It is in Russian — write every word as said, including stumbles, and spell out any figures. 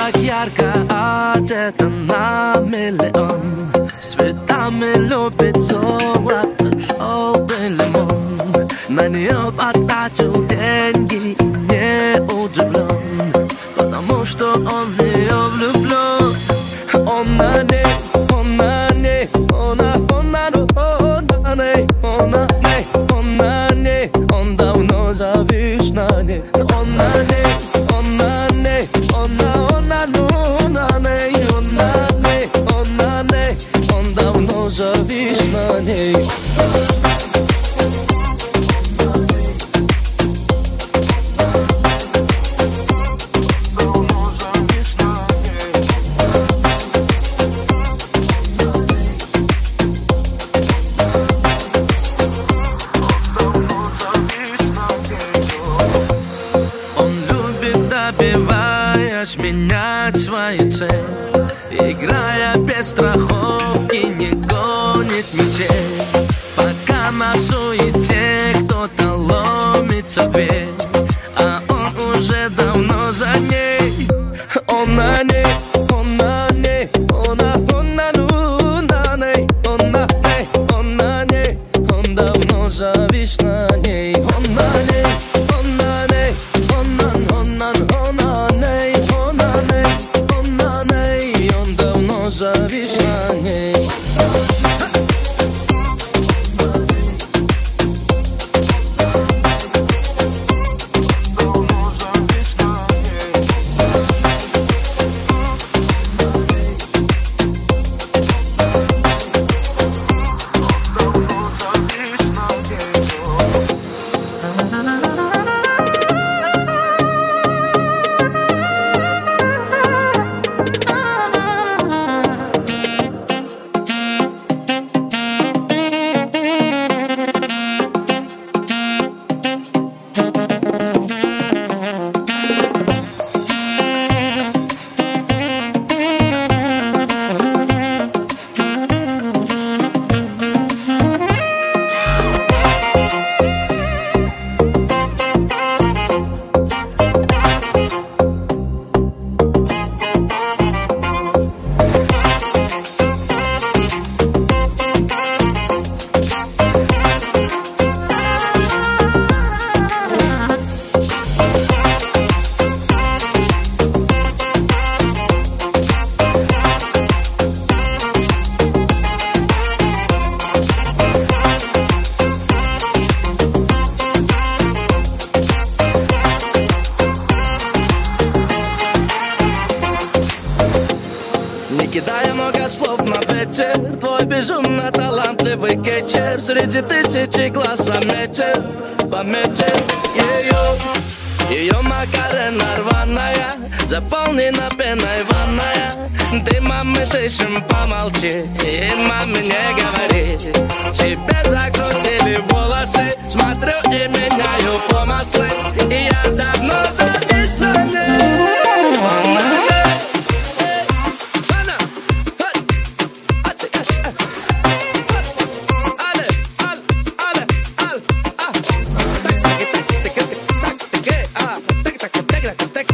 так ярко одета на миллион, с цветами любит золото, желтый лимон. На нее потратил деньги и не удивлен, потому что он в нее влюблен. Он на ней, он на ней, он на, он на, он на ней, он на ней, он на ней, он давно завис на ней. Он на ней, он на ней, он на, он на, он на ней, он на ней, он на ней, он давно завис на ней. Добиваясь менять свою цель, играя без страховки, не гонит метель. Пока на суете кто-то ломится в дверь, а он уже давно за ней. Он на ней, он на ней, он на, он на, ну, на ней, он на ней, он на ней, он давно завис на ней. Он на ней, он на ней, он на, он на, он на ней, он на ней, он на ней, он давно завис на ней. Кидая много слов на ветер, твой безумно талантливый кетчер среди тысячи глаз заметил, пометил ее. Ее макарена рваная, заполнена пеной ванная. Ты, мамы, дышим, помолчи и маме не говори. Тебе закрутили волосы, смотрю и меняю помыслы, и я давно завис на ней. Take